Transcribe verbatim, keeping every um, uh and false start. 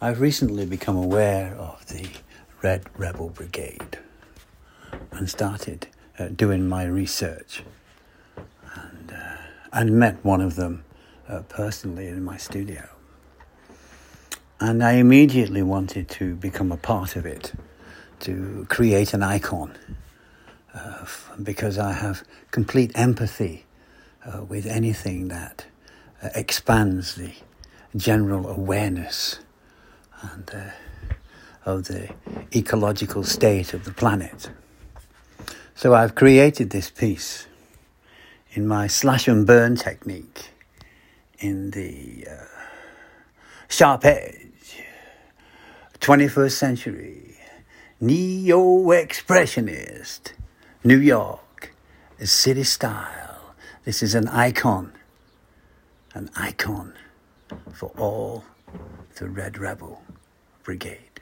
I've recently become aware of the Red Rebel Brigade and started uh, doing my research and, uh, and met one of them uh, personally in my studio. And I immediately wanted to become a part of it, to create an icon, uh, because I have complete empathy uh, with anything that uh, expands the general awareness and uh, of the ecological state of the planet. So I've created this piece in my slash and burn technique, in the uh, sharp edge, twenty-first century, neo-expressionist, New York, city style. This is an icon, an icon for all the Red Rebel Brigade.